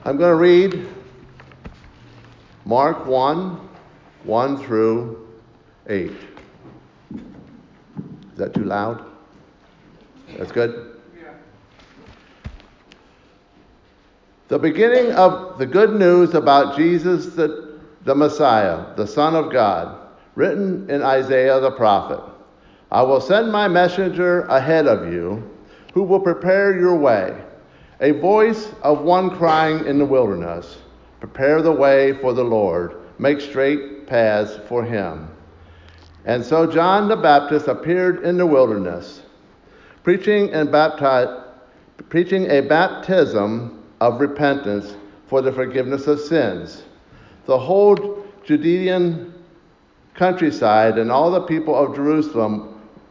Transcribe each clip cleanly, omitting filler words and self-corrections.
I'm going to read Mark 1 through 8. Is that too loud? That's good? Yeah. The beginning of the good news about Jesus the Messiah, the Son of God, written in Isaiah the prophet. I will send my messenger ahead of you, who will prepare your way. A voice of one crying in the wilderness, prepare the way for the Lord, make straight paths for him. And so John the Baptist appeared in the wilderness, preaching a baptism of repentance for the forgiveness of sins. The whole Judean countryside and all the people of Jerusalem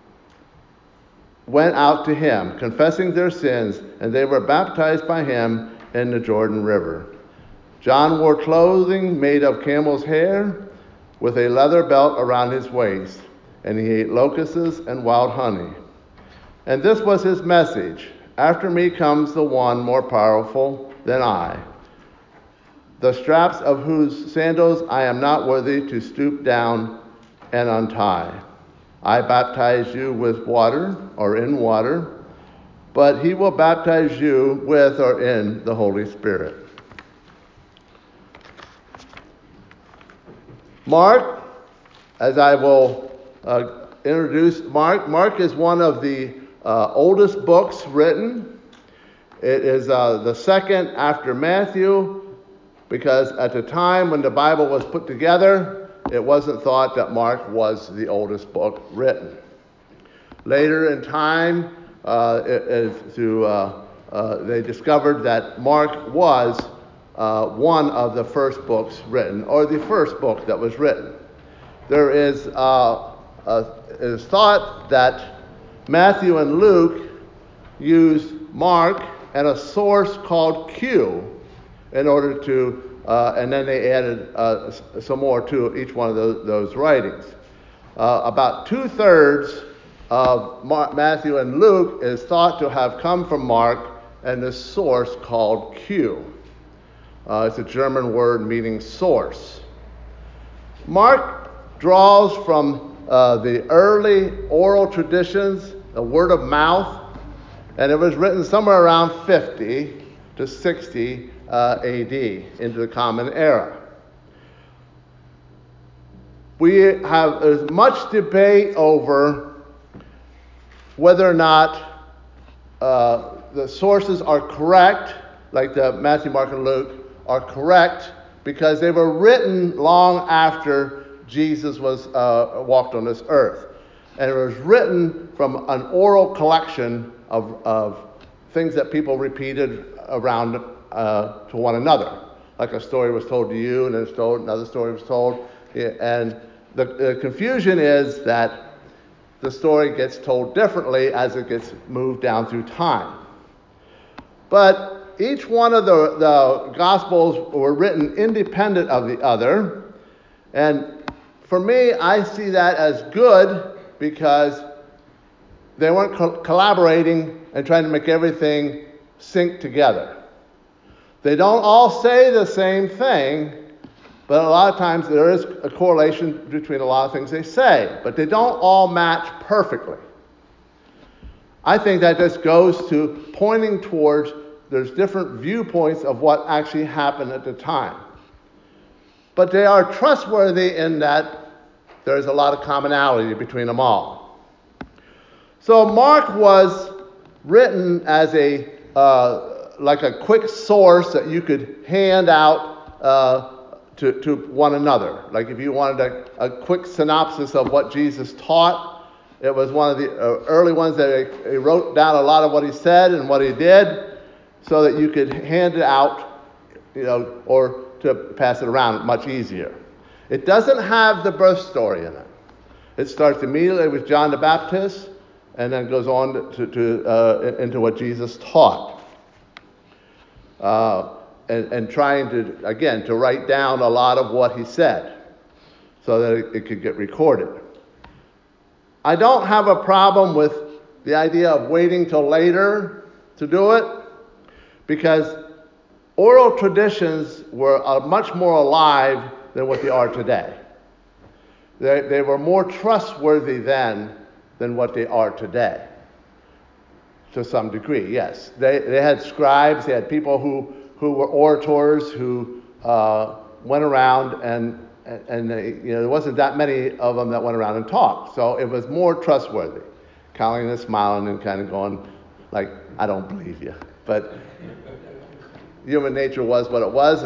went out to him, confessing their sins, and they were baptized by him in the Jordan River. John wore clothing made of camel's hair, with a leather belt around his waist, and he ate locusts and wild honey. And this was his message: after me comes the one more powerful than I, the straps of whose sandals I am not worthy to stoop down and untie. I baptize you with water, or in water, but he will baptize you with or in the Holy Spirit. Mark, as I will introduce Mark is one of the oldest books written. It is the second after Matthew, because at the time when the Bible was put together, it wasn't thought that Mark was the oldest book written. Later in time, they discovered that Mark was one of the first books written, or the first book that was written. It is thought that Matthew and Luke used Mark and a source called Q in order to and then they added some more to each one of those writings. About 2/3 of Matthew and Luke is thought to have come from Mark and the source called Q. It's a German word meaning source. Mark draws from the early oral traditions, the word of mouth, and it was written somewhere around 50 to 60 AD, into the Common Era. There's much debate over whether or not the sources are correct, like the Matthew, Mark, and Luke are correct, because they were written long after Jesus was walked on this earth. And it was written from an oral collection of things that people repeated around to one another. Like a story was told to you, and then another story was told. And the confusion is that the story gets told differently as it gets moved down through time. But each one of the Gospels were written independent of the other. And for me, I see that as good, because they weren't collaborating and trying to make everything sync together. They don't all say the same thing, but a lot of times there is a correlation between a lot of things they say, but they don't all match perfectly. I think that just goes to pointing towards there's different viewpoints of what actually happened at the time. But they are trustworthy in that there's a lot of commonality between them all. So Mark was written as like a quick source that you could hand out to one another. Like if you wanted a quick synopsis of what Jesus taught, it was one of the early ones that he wrote down a lot of what he said and what he did, so that you could hand it out, or to pass it around much easier. It doesn't have the birth story in it. It starts immediately with John the Baptist, and then goes on into what Jesus taught. And trying to write down a lot of what he said so that it could get recorded. I don't have a problem with the idea of waiting till later to do it, because oral traditions were much more alive than what they are today. They were more trustworthy then than what they are today, to some degree, yes. They had scribes, they had people who were orators, who went around and they, there wasn't that many of them that went around and talked. So it was more trustworthy. Colleen is smiling and kind of going like, I don't believe you. But human nature was what it was,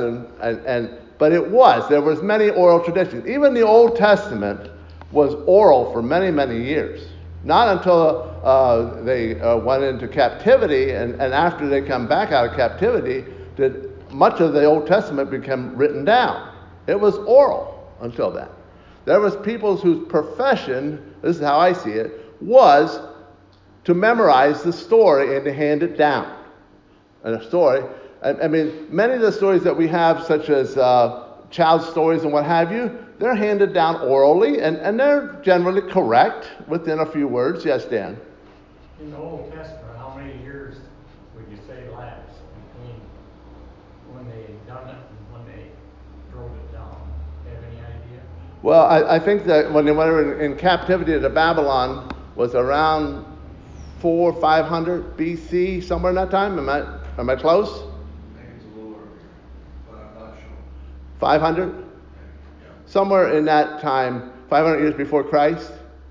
but it was. There was many oral traditions. Even the Old Testament was oral for many, many years. Not until they went into captivity, and after they come back out of captivity, did much of the Old Testament become written down. It was oral until then. There was people whose profession, this is how I see it, was to memorize the story and to hand it down. And a story, I mean, many of the stories that we have, such as child stories and what have you, they're handed down orally, and they're generally correct within a few words. Yes, Dan? In the Old Testament, how many years would you say lapsed between when they had done it and when they wrote it down? Have any idea? Well, I think that when they went in captivity to Babylon was around 400 or 500 BC, somewhere in that time. Am I close? I think it's a little earlier, but I'm not sure. 500? Yeah. Somewhere in that time, 500 years before Christ.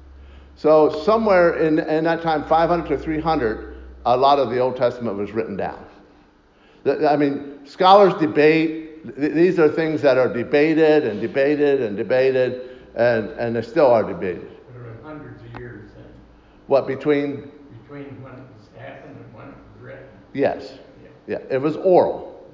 So somewhere in that time, 500 to 300, a lot of the Old Testament was written down. I mean, scholars debate. These are things that are debated and debated and debated, and they still are debated. But it was hundreds of years then. What, between when it was happened and when it was written? Yes. Yeah. It was oral.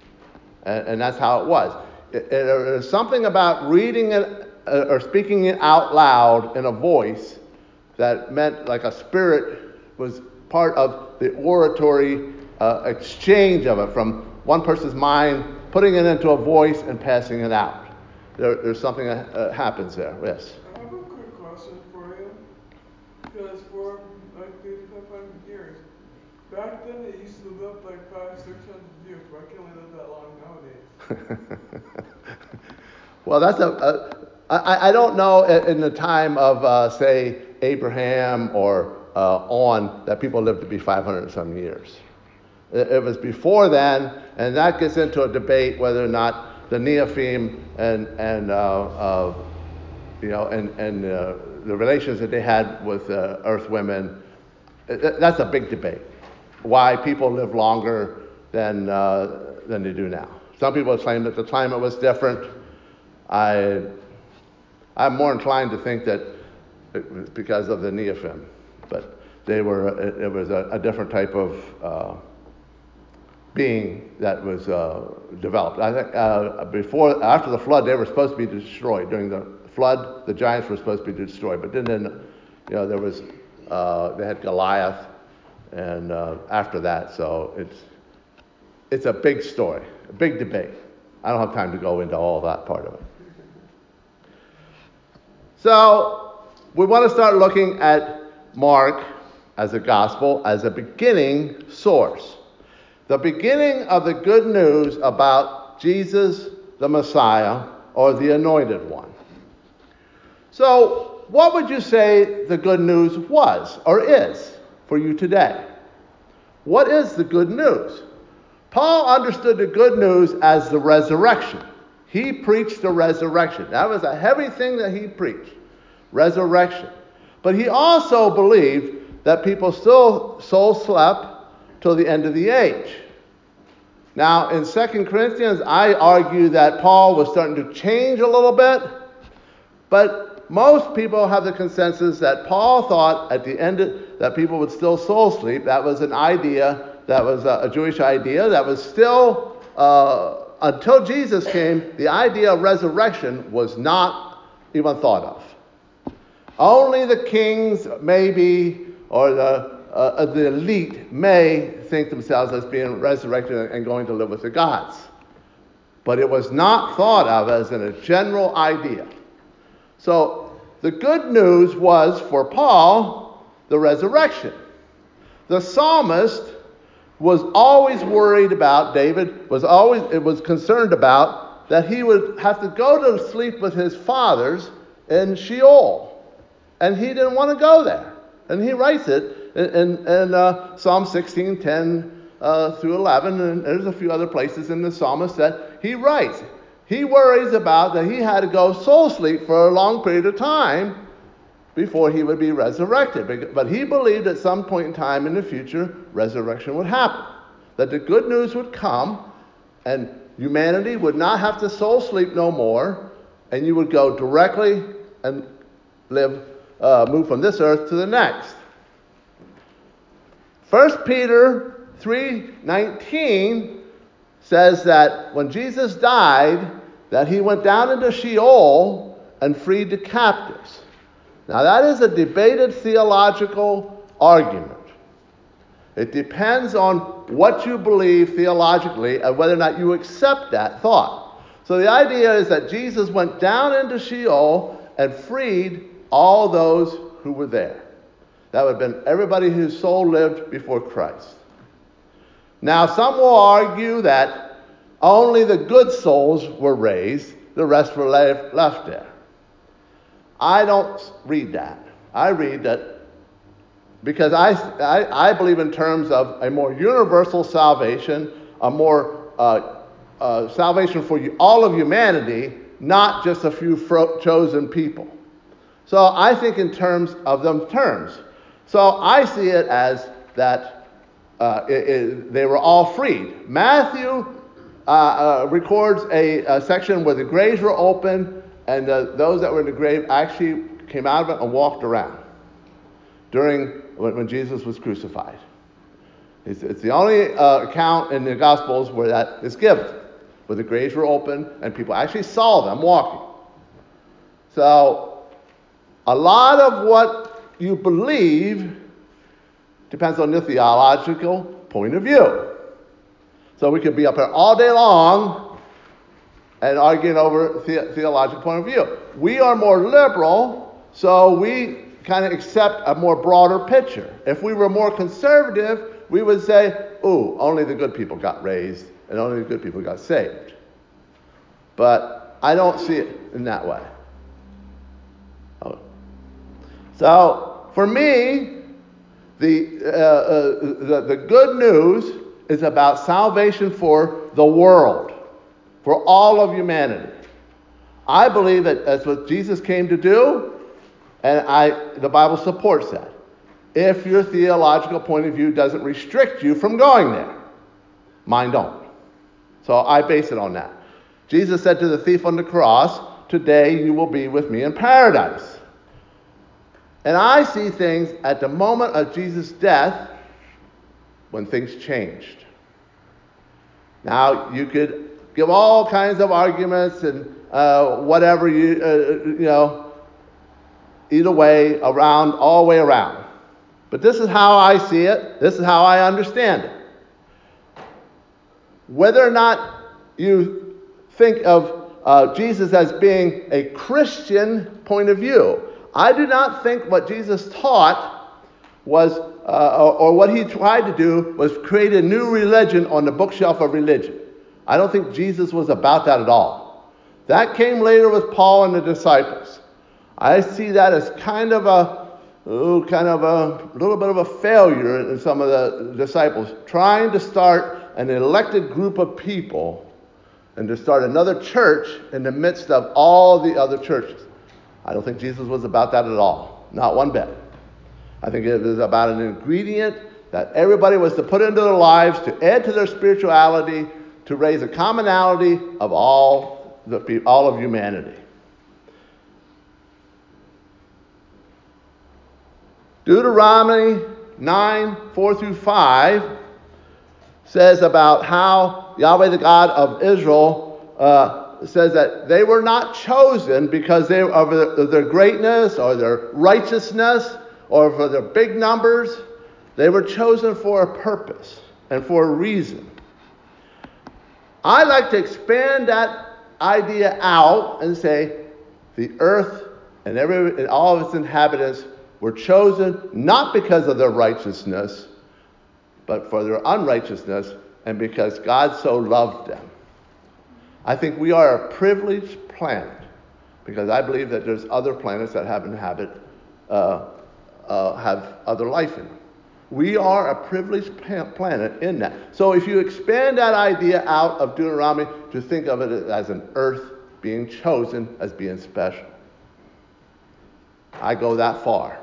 And that's how it was. There's something about reading it or speaking it out loud in a voice that meant like a spirit was part of the oratory exchange of it from one person's mind, putting it into a voice and passing it out. There's something that happens there. Yes. I have a quick question for you. Because for like maybe 500 years, back then they used to live like 500-600 years. Why can't we live that long nowadays? Well, that's I don't know in the time of, say, Abraham or on, that people lived to be 500 and some years. It was before then, and that gets into a debate whether or not the Nephilim and the relations that they had with earth women, that's a big debate. Why people live longer than they do now. Some people claim that the climate was different. I'm more inclined to think that it was because of the Nephilim, but it was a different type of being that was developed. I think after the flood, they were supposed to be destroyed. During the flood, the giants were supposed to be destroyed, but then there was they had Goliath, and after that, so it's a big story, a big debate. I don't have time to go into all that part of it. So we want to start looking at Mark as a gospel, as a beginning source. The beginning of the good news about Jesus, the Messiah, or the Anointed One. So, what would you say the good news was, or is, for you today? What is the good news? Paul understood the good news as the resurrection. He preached the resurrection. That was a heavy thing that he preached. Resurrection. But he also believed that people still soul slept till the end of the age. Now, in 2 Corinthians, I argue that Paul was starting to change a little bit, but most people have the consensus that Paul thought at the end that people would still soul sleep. That was an idea, that was a Jewish idea, that was still, until Jesus came, the idea of resurrection was not even thought of. Only the kings, maybe, or the elite may think themselves as being resurrected and going to live with the gods. But it was not thought of as a general idea. So the good news was, for Paul, the resurrection. The psalmist was always worried about, David was concerned about that he would have to go to sleep with his fathers in Sheol. And he didn't want to go there. And he writes it in Psalm 16:10 through 11, and there's a few other places in the psalmist that he writes. He worries about that he had to go soul sleep for a long period of time before he would be resurrected. But he believed at some point in time in the future, resurrection would happen. That the good news would come, and humanity would not have to soul sleep no more, and you would go directly and move from this earth to the next. 1 Peter 3:19 says that when Jesus died, that he went down into Sheol and freed the captives. Now that is a debated theological argument. It depends on what you believe theologically and whether or not you accept that thought. So the idea is that Jesus went down into Sheol and freed all those who were there. That would have been everybody whose soul lived before Christ. Now, some will argue that only the good souls were raised, the rest were left there. I don't read that. I read that because I believe in terms of a more universal salvation, a more salvation for all of humanity, not just a few chosen people. So I think in terms of them terms. So I see it as that they were all freed. Matthew records a section where the graves were open, and those that were in the grave actually came out of it and walked around during when Jesus was crucified. It's the only account in the Gospels where that is given, where the graves were open and people actually saw them walking. So a lot of what you believe depends on your theological point of view. So we could be up here all day long and arguing over theological point of view. We are more liberal, so we kind of accept a more broader picture. If we were more conservative, we would say, ooh, only the good people got raised and only the good people got saved. But I don't see it in that way. So, for me, the good news is about salvation for the world, for all of humanity. I believe that that's what Jesus came to do, and the Bible supports that. If your theological point of view doesn't restrict you from going there. Mine don't. So I base it on that. Jesus said to the thief on the cross, "Today you will be with me in paradise." And I see things at the moment of Jesus' death when things changed. Now, you could give all kinds of arguments and whatever, either way, all the way around. But this is how I see it. This is how I understand it. Whether or not you think of Jesus as being a Christian point of view, I do not think what Jesus taught was, or what he tried to do, was create a new religion on the bookshelf of religion. I don't think Jesus was about that at all. That came later with Paul and the disciples. I see that as kind of a little bit of a failure in some of the disciples, trying to start an elected group of people and to start another church in the midst of all the other churches. I don't think Jesus was about that at all. Not one bit. I think it was about an ingredient that everybody was to put into their lives to add to their spirituality, to raise a commonality of all of humanity. Deuteronomy 9:4-5 says about how Yahweh, the God of Israel, says that they were not chosen because of their greatness or their righteousness or for their big numbers. They were chosen for a purpose and for a reason. I like to expand that idea out and say the earth and all of its inhabitants were chosen not because of their righteousness, but for their unrighteousness, and because God so loved them. I think we are a privileged planet, because I believe that there's other planets that have other life in them. We are a privileged planet in that. So if you expand that idea out of Deuteronomy to think of it as an earth being chosen as being special, I go that far.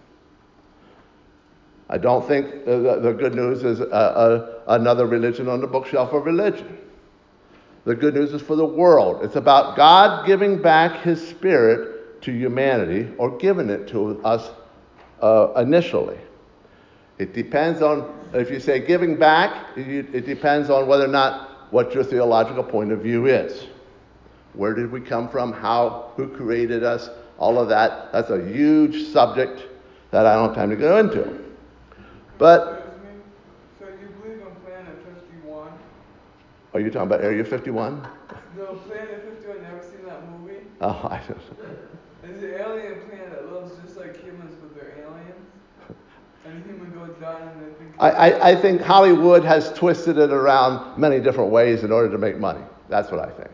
I don't think the good news is another religion on the bookshelf of religion. The good news is for the world. It's about God giving back his Spirit to humanity, or giving it to us initially. It depends on, if you say giving back, it depends on whether or not what your theological point of view is. Where did we come from? Who created us? All of that. That's a huge subject that I don't have time to go into. But, Excuse me? So you believe on Planet 51? are you talking about Area 51? No, Planet 51, you ever seen that movie? Oh, I don't know. It's an alien planet that looks just like humans, but they're aliens. And a human goes down and they think... I think Hollywood has twisted it around many different ways in order to make money. That's what I think.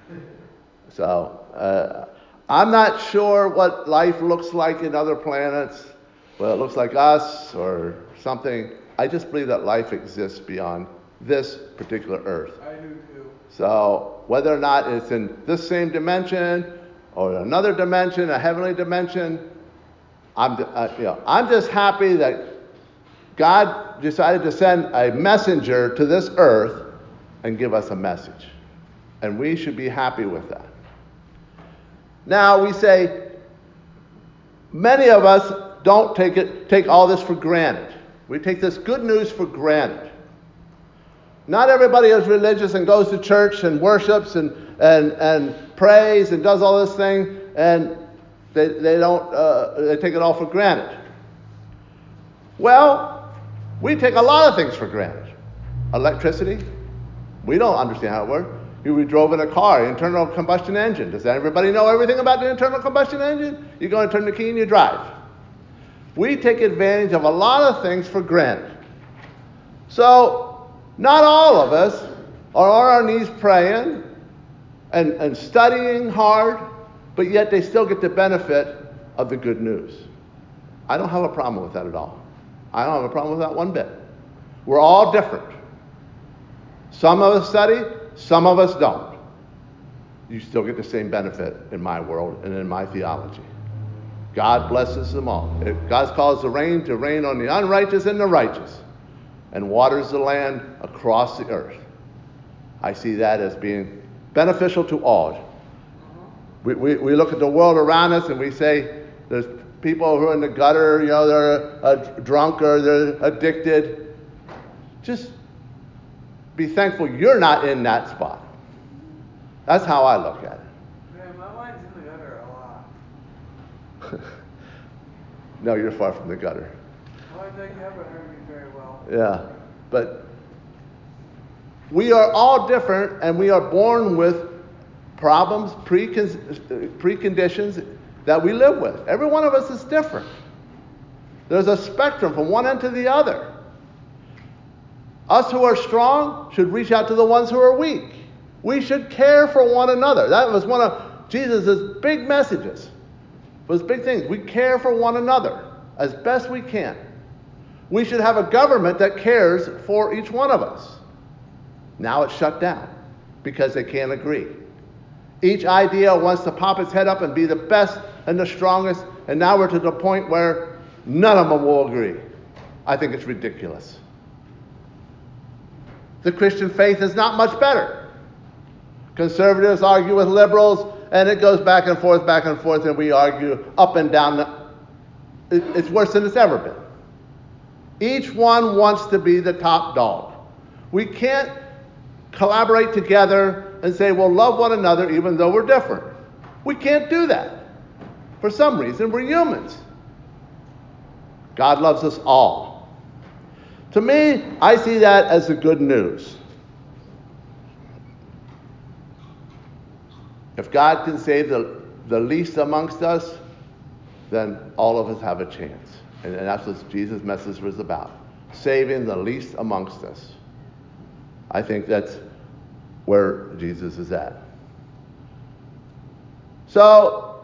So, I'm not sure what life looks like in other planets, whether it looks like us or something. I just believe that life exists beyond this particular Earth. I do too. So whether or not it's in this same dimension or another dimension, a heavenly dimension, I'm just happy that God decided to send a messenger to this earth and give us a message. And we should be happy with that. Now we say, many of us don't take all this for granted. We take this good news for granted. Not everybody is religious and goes to church and worships and prays and does all this thing, and they take it all for granted. Well, we take a lot of things for granted. Electricity, we don't understand how it works. We drove in a car, internal combustion engine. Does everybody know everything about the internal combustion engine? You go and turn the key and you drive. We take advantage of a lot of things for granted. So, not all of us are on our knees praying and studying hard, but yet they still get the benefit of the good news. I don't have a problem with that at all. I don't have a problem with that one bit. We're all different. Some of us study, some of us don't. You still get the same benefit in my world and in my theology. God blesses them all. God calls the rain to rain on the unrighteous and the righteous, and waters the land across the earth. I see that as being beneficial to all. We look at the world around us and we say there's people who are in the gutter, they're drunk or they're addicted. Just be thankful you're not in that spot. That's how I look at it. Man, my mind's in the gutter a lot. No, you're far from the gutter. Well, I think you haven't heard me very well. Yeah, but we are all different, and we are born with problems, preconditions that we live with. Every one of us is different. There's a spectrum from one end to the other. Us who are strong should reach out to the ones who are weak. We should care for one another. That was one of Jesus' big messages. Those big things. We care for one another as best we can. We should have a government that cares for each one of us. Now it's shut down because they can't agree. Each idea wants to pop its head up and be the best and the strongest, and now we're to the point where none of them will agree. I think it's ridiculous. The Christian faith is not much better. Conservatives argue with liberals, and it goes back and forth, and we argue up and down. It's worse than it's ever been. Each one wants to be the top dog. We can't collaborate together and say we'll love one another even though we're different. We can't do that. For some reason, we're humans. God loves us all. To me, I see that as the good news. If God can save the least amongst us, then all of us have a chance. And that's what Jesus' message was about. saving the least amongst us. I think that's where Jesus is at. So,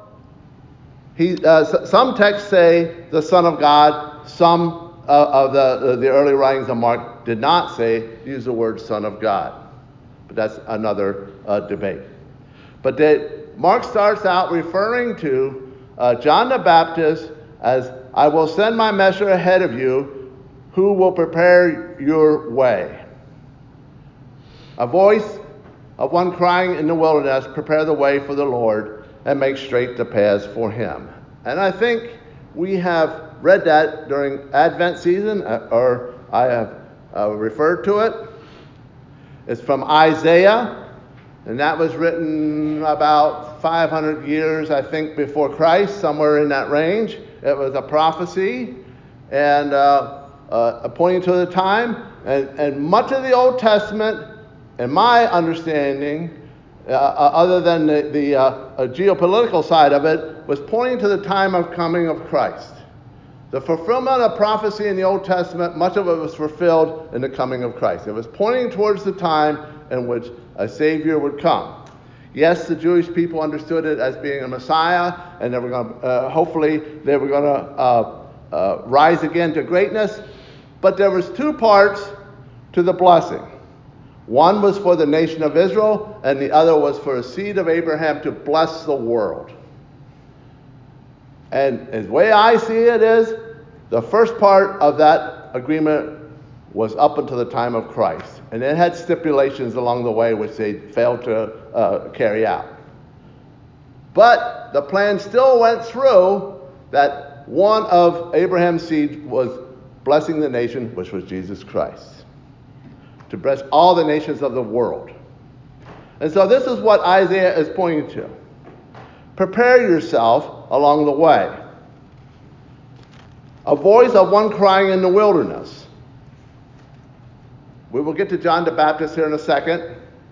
some texts say the Son of God. Some of the early writings of Mark did not use the word Son of God. But that's another debate. But Mark starts out referring to John the Baptist as, I will send my messenger ahead of you who will prepare your way. A voice of one crying in the wilderness, prepare the way for the Lord and make straight the paths for him. And I think we have read that during Advent season, or I have referred to it. It's from Isaiah, and that was written about 500 years, I think, before Christ, somewhere in that range. It was a prophecy, and pointing to the time, and much of the Old Testament, in my understanding, other than the geopolitical side of it, was pointing to the time of coming of Christ. The fulfillment of prophecy in the Old Testament, much of it was fulfilled in the coming of Christ. It was pointing towards the time in which a Savior would come. Yes, the Jewish people understood it as being a Messiah, and they were going to, hopefully, they were going to rise again to greatness. But there was two parts to the blessing. One was for the nation of Israel, and the other was for a seed of Abraham to bless the world. And the way I see it is, the first part of that agreement was up until the time of Christ. And it had stipulations along the way which they failed to carry out. But the plan still went through that one of Abraham's seed was blessing the nation, which was Jesus Christ, to bless all the nations of the world. And so this is what Isaiah is pointing to. Prepare yourself along the way. A voice of one crying in the wilderness. We will get to John the Baptist here in a second.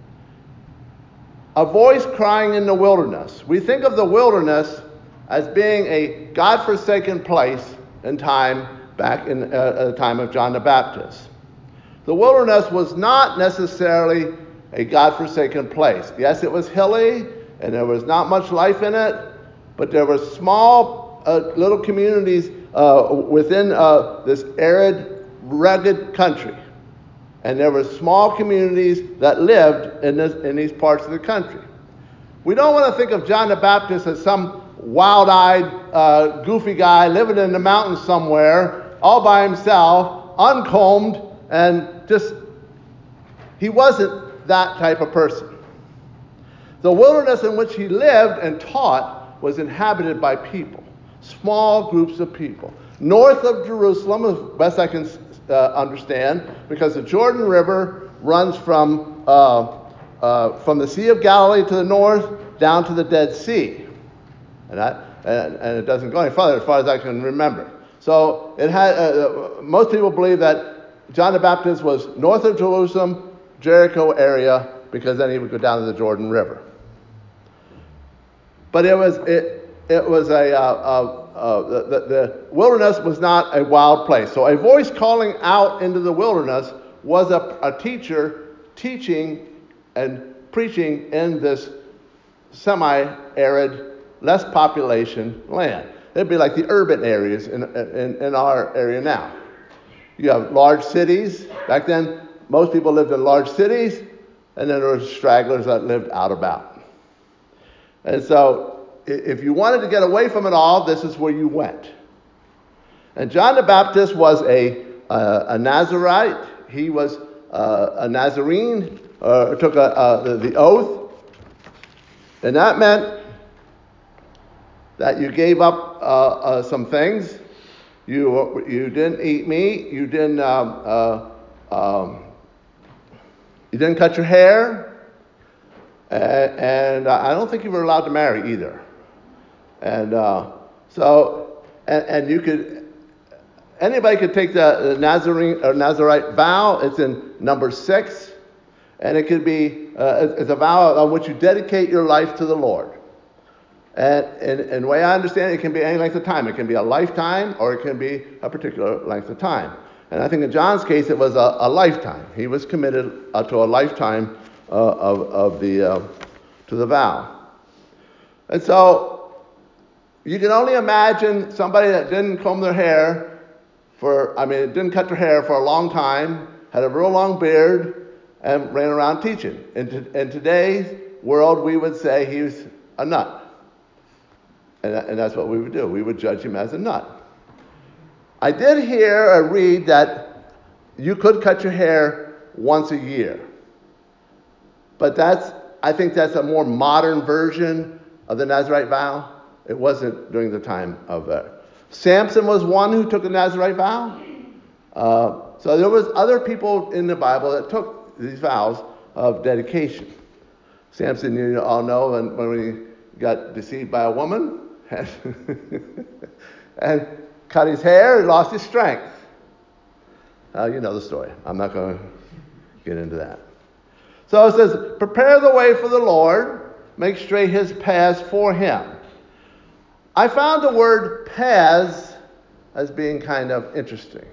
A voice crying in the wilderness. We think of the wilderness as being a God-forsaken place in time, back in the time of John the Baptist. The wilderness was not necessarily a God-forsaken place. Yes, it was hilly, and there was not much life in it, but there were small little communities within this arid, rugged country. And there were small communities that lived in these parts of the country. We don't want to think of John the Baptist as some wild-eyed, goofy guy living in the mountains somewhere, all by himself, uncombed, and he wasn't that type of person. The wilderness in which he lived and taught was inhabited by people, small groups of people. North of Jerusalem, as best I can understand, because the Jordan River runs from the Sea of Galilee to the north down to the Dead Sea. And it doesn't go any farther as far as I can remember. So it had most people believe that John the Baptist was north of Jerusalem, Jericho area, because then he would go down to the Jordan River. But the wilderness was not a wild place. So a voice calling out into the wilderness was a teacher teaching and preaching in this semi-arid, less population land. It'd be like the urban areas in our area now. You have large cities. Back then, most people lived in large cities, and then there were stragglers that lived out about. And so, if you wanted to get away from it all, this is where you went. And John the Baptist was a Nazarite. He was a Nazarene, took the oath. And that meant that you gave up some things. You didn't eat meat. You didn't cut your hair. And I don't think you were allowed to marry either. And you could, anybody could take the Nazarene or Nazarite vow. It's in number 6, and it could be it's a vow on which you dedicate your life to the Lord. And the way I understand it, it can be any length of time. It can be a lifetime, or it can be a particular length of time. And I think in John's case, it was a lifetime. He was committed to a lifetime to the vow. And so you can only imagine somebody that didn't comb their hair didn't cut their hair for a long time, had a real long beard, and ran around teaching. In today's world, we would say he was a nut. And that's what we would do. We would judge him as a nut. I did hear or read that you could cut your hair once a year. But I think that's a more modern version of the Nazirite vow. It wasn't during the time of Samson was one who took the Nazirite vow. So there was other people in the Bible that took these vows of dedication. Samson, you all know, when he got deceived by a woman and cut his hair, he lost his strength. You know the story. I'm not going to get into that. So it says, prepare the way for the Lord, make straight his paths for him. I found the word paths as being kind of interesting.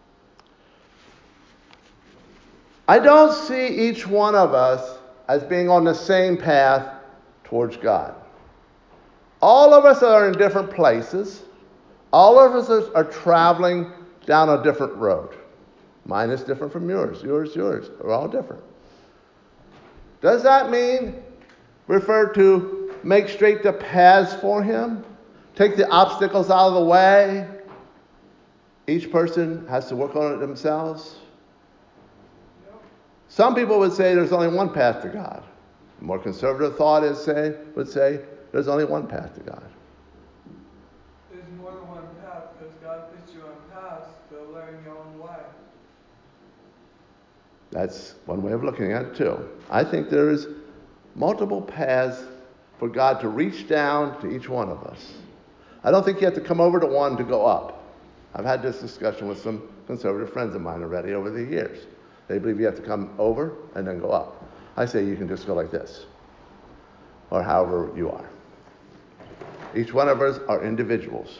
I don't see each one of us as being on the same path towards God. All of us are in different places. All of us are traveling down a different road. Mine is different from yours. Yours. We're all different. Does that mean refer to make straight the paths for him? Take the obstacles out of the way? Each person has to work on it themselves? Some people would say there's only one path to God. The more conservative thought would say there's only one path to God. There's more than one path because God puts you on paths to learn your own way. That's one way of looking at it too. I think there's multiple paths for God to reach down to each one of us. I don't think you have to come over to one to go up. I've had this discussion with some conservative friends of mine already over the years. They believe you have to come over and then go up. I say you can just go like this, or however you are. Each one of us are individuals.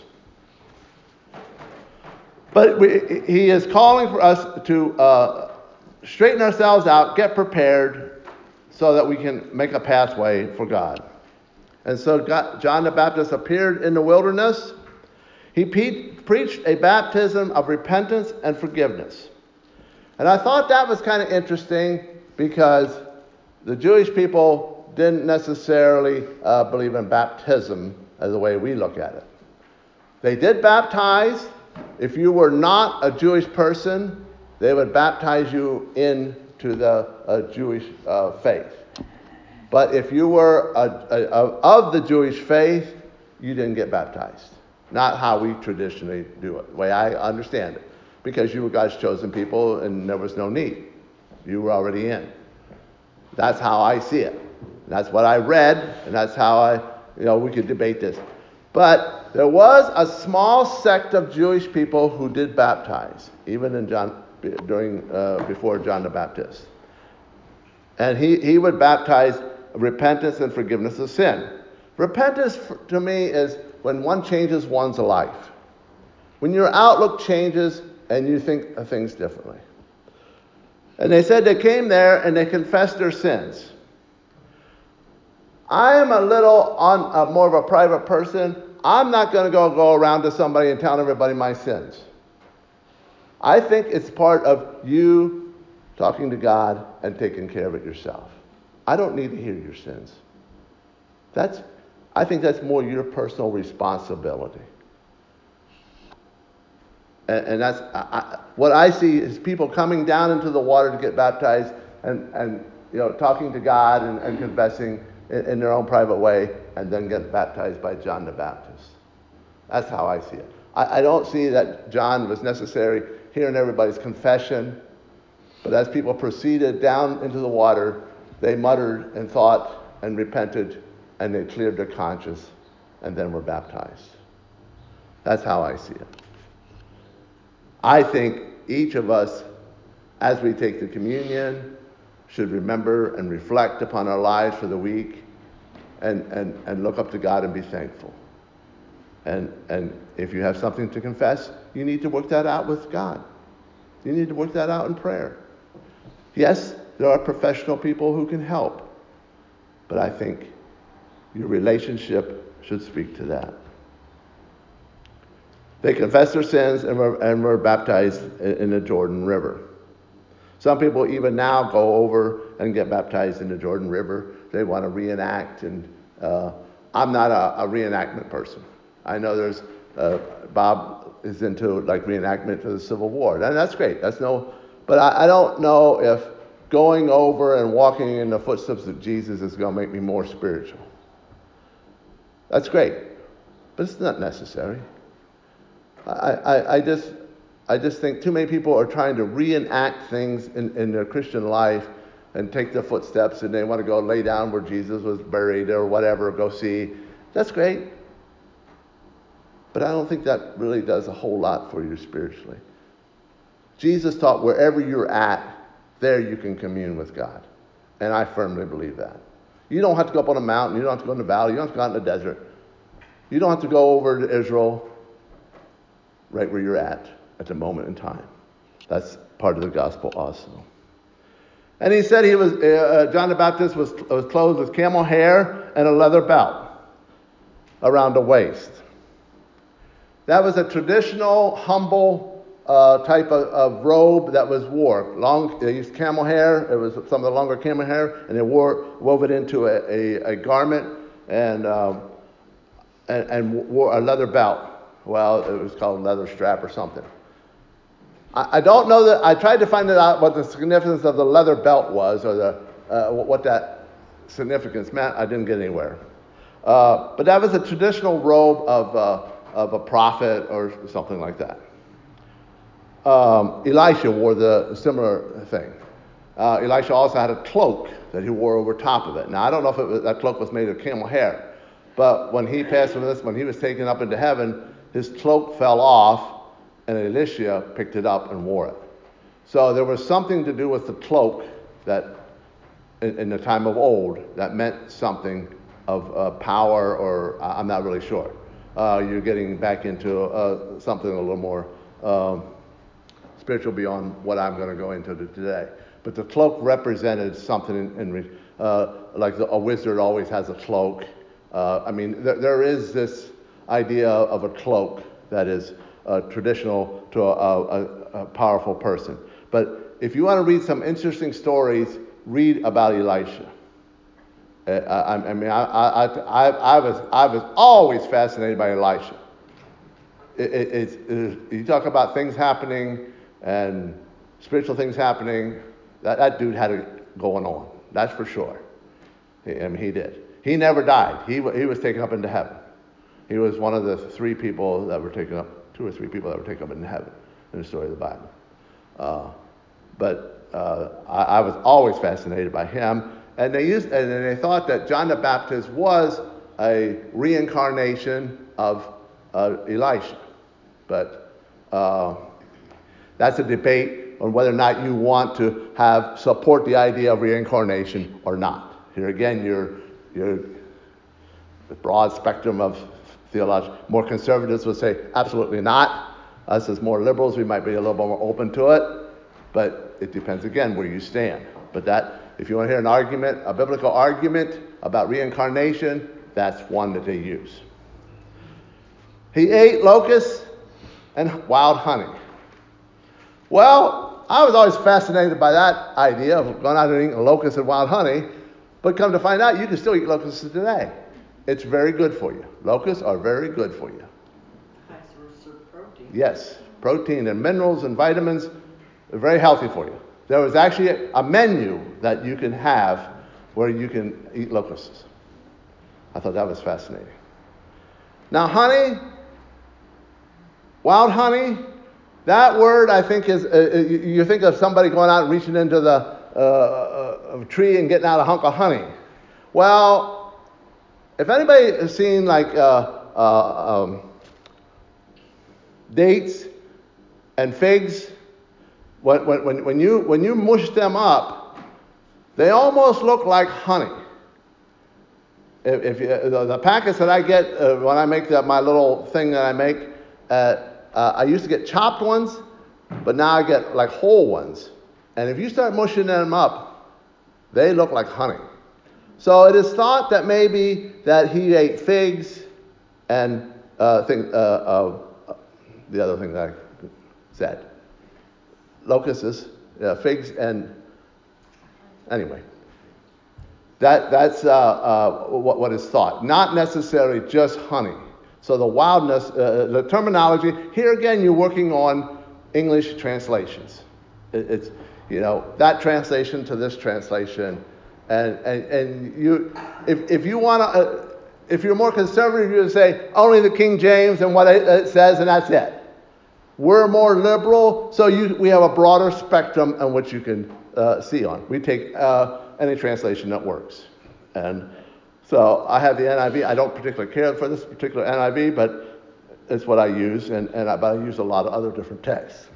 But he is calling for us to straighten ourselves out, get prepared, so that we can make a pathway for God. And so John the Baptist appeared in the wilderness. He preached a baptism of repentance and forgiveness. And I thought that was kind of interesting because the Jewish people didn't necessarily believe in baptism as the way we look at it. They did baptize. If you were not a Jewish person, they would baptize you into the Jewish faith. But if you were of the Jewish faith, you didn't get baptized. Not how we traditionally do it, the way I understand it. Because you were God's chosen people and there was no need. You were already in. That's how I see it. That's what I read, and that's how we could debate this. But there was a small sect of Jewish people who did baptize, even before John the Baptist. And he would baptize repentance and forgiveness of sin. Repentance to me is when one changes one's life. When your outlook changes and you think of things differently. And they said they came there and they confessed their sins. I am a little more of a private person. I'm not going to go around to somebody and tell everybody my sins. I think it's part of you talking to God and taking care of it yourself. I don't need to hear your sins. I think that's more your personal responsibility. And that's what I see is people coming down into the water to get baptized and talking to God and confessing in their own private way and then get baptized by John the Baptist. That's how I see it. I don't see that John was necessary hearing everybody's confession, but as people proceeded down into the water, they muttered and thought and repented and they cleared their conscience and then were baptized. That's how I see it. I think each of us, as we take the communion, should remember and reflect upon our lives for the week and look up to God and be thankful. And if you have something to confess, you need to work that out with God. You need to work that out in prayer. Yes, there are professional people who can help, but I think your relationship should speak to that. They confessed their sins and were baptized in the Jordan River. Some people even now go over and get baptized in the Jordan River. They want to reenact, and I'm not a reenactment person. I know there's Bob is into like reenactment for the Civil War, and that's great. But I don't know if going over and walking in the footsteps of Jesus is going to make me more spiritual. That's great, but it's not necessary. I just think too many people are trying to reenact things in their Christian life and take their footsteps, and they want to go lay down where Jesus was buried or whatever, go see. That's great. But I don't think that really does a whole lot for you spiritually. Jesus taught wherever you're at, there you can commune with God. And I firmly believe that. You don't have to go up on a mountain. You don't have to go in the valley. You don't have to go out in the desert. You don't have to go over to Israel. Right where you're at the moment in time. That's part of the gospel also. And he said John the Baptist was clothed with camel hair and a leather belt around the waist. That was a traditional, humble type of robe that was worn. They used camel hair. It was some of the longer camel hair, and they wove it into a garment and wore a leather belt. Well, it was called a leather strap or something. I don't know that. I tried to find out what the significance of the leather belt was, or what that significance meant. I didn't get anywhere. But that was a traditional robe of a prophet or something like that. Elisha wore the similar thing. Elisha also had a cloak that he wore over top of it. Now, I don't know if that cloak was made of camel hair, but when he passed from this, when he was taken up into heaven, his cloak fell off, and Elisha picked it up and wore it. So there was something to do with the cloak that, in the time of old, that meant something of power, or I'm not really sure. You're getting back into something a little more spiritual beyond what I'm going to go into today. But the cloak represented something like a wizard always has a cloak. There is this idea of a cloak that is traditional to a powerful person. But if you want to read some interesting stories, read about Elisha. I was always fascinated by Elisha. You talk about things happening and spiritual things happening. That dude had it going on. That's for sure. He did. He never died. He was taken up into heaven. He was one of the 3 people that were taken up, 2 or 3 people that were taken up into heaven in the story of the Bible. I was always fascinated by him. And they thought that John the Baptist was a reincarnation of Elisha. But that's a debate on whether or not you want to support the idea of reincarnation or not. Here again, you're the broad spectrum of theology. More conservatives would say absolutely not. Us as more liberals, we might be a little bit more open to it. But it depends again where you stand. But if you want to hear an argument, a biblical argument about reincarnation, that's one that they use. He ate locusts and wild honey. Well, I was always fascinated by that idea of going out and eating locusts and wild honey. But come to find out, you can still eat locusts today. It's very good for you. Locusts are very good for you. High source of protein. Yes, protein and minerals and vitamins are very healthy for you. There was actually a menu that you can have where you can eat locusts. I thought that was fascinating. Now, honey, wild honey, that word I think is, you think of somebody going out and reaching into a tree and getting out a hunk of honey. Well, if anybody has seen like dates and figs, when you mush them up, they almost look like honey. If the packets that I get when I make my little thing that I make, I used to get chopped ones, but now I get like whole ones. And if you start mushing them up, they look like honey. So it is thought that maybe that he ate figs and the other thing that I said, locusts, figs, and anyway, that's what is thought. Not necessarily just honey. So the wildness, the terminology here again, you're working on English translations. It's that translation to this translation, and you, if you want to, if you're more conservative, you would say only the King James and what it says, and that's it. We're more liberal, so we have a broader spectrum on which you can see on. We take any translation that works, and so I have the NIV. I don't particularly care for this particular NIV, but it's what I use, but I use a lot of other different texts.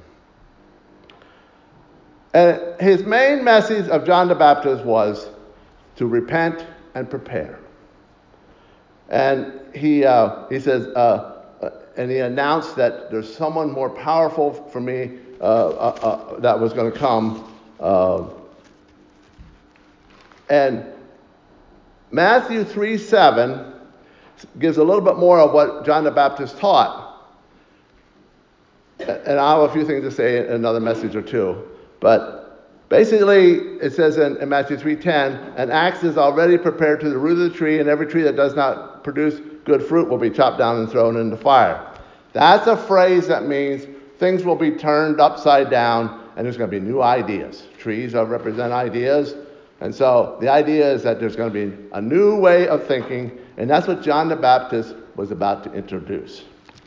And his main message of John the Baptist was to repent and prepare. And he says, and he announced that there's someone more powerful for me that was going to come. And Matthew 3:7 gives a little bit more of what John the Baptist taught. And I'll have a few things to say in another message or two. But basically, it says in Matthew 3:10, an axe is already prepared to the root of the tree, and every tree that does not produce good fruit will be chopped down and thrown into fire. That's a phrase that means things will be turned upside down, and there's going to be new ideas. Trees represent ideas. And so the idea is that there's going to be a new way of thinking, and that's what John the Baptist was about to introduce.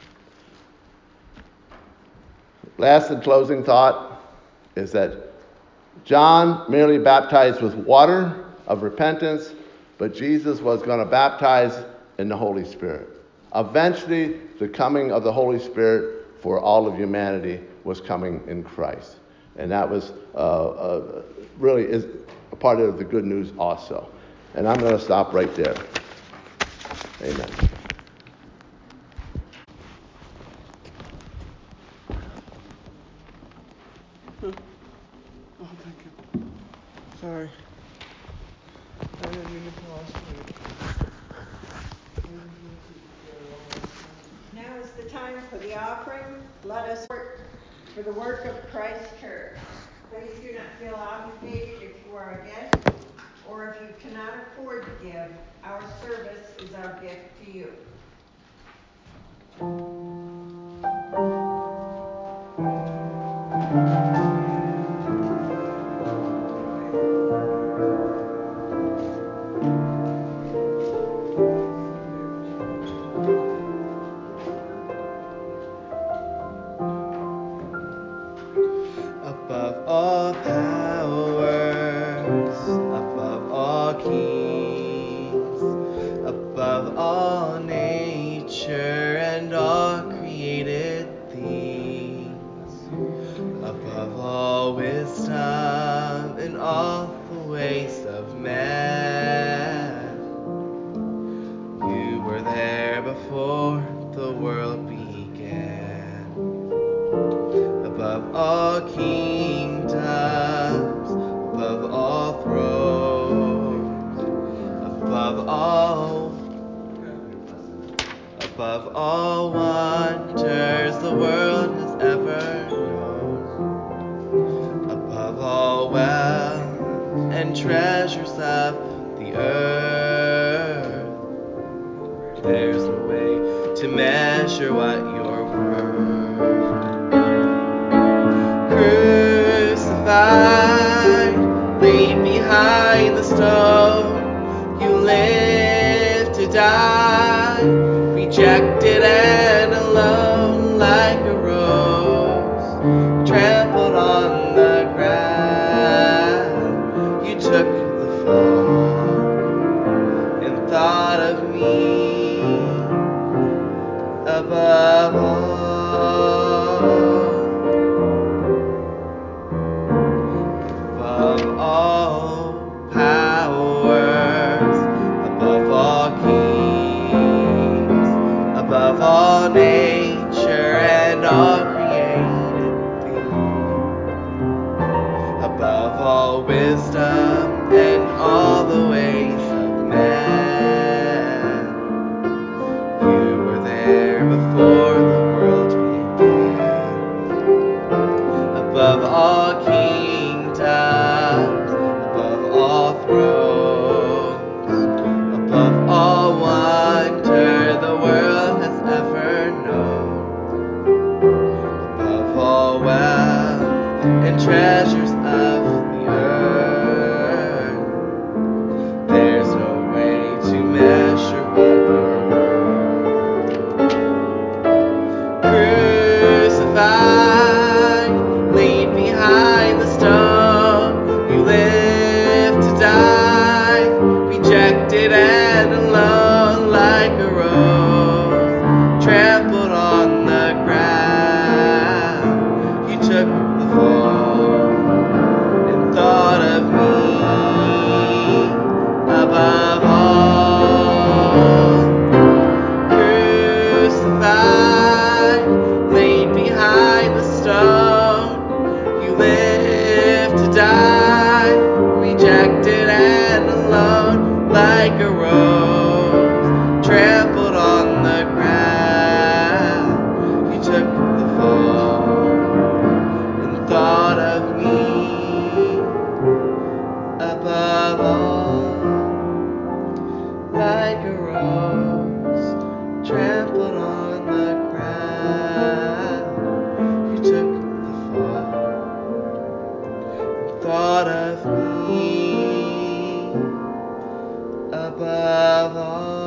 Last and closing thought is that John merely baptized with water of repentance, but Jesus was going to baptize in the Holy Spirit. Eventually, the coming of the Holy Spirit for all of humanity was coming in Christ. And that was really is a part of the good news also. And I'm going to stop right there. Amen. Oh, thank you. Sorry. I didn't mean to pause. Now is the time for the offering. Let us work for the work of Christ's church. Please do not feel obligated if you are a guest or if you cannot afford to give. Our service is our gift to you. Above all powers, above all kings, above all nature and all created things, above all wisdom and all the ways of man, you were there before the world began. Above all kingdoms, above all thrones, above all wonders the world has ever known, above all wealth and treasures of the earth, there's no way to measure what you're worth. Crucified, laid behind the stone, you lived to die, rejected and alone like a rose, trampled on the ground. You took the fall and thought of me above all. Above all powers, above all kings, above all nature and all created things, above all.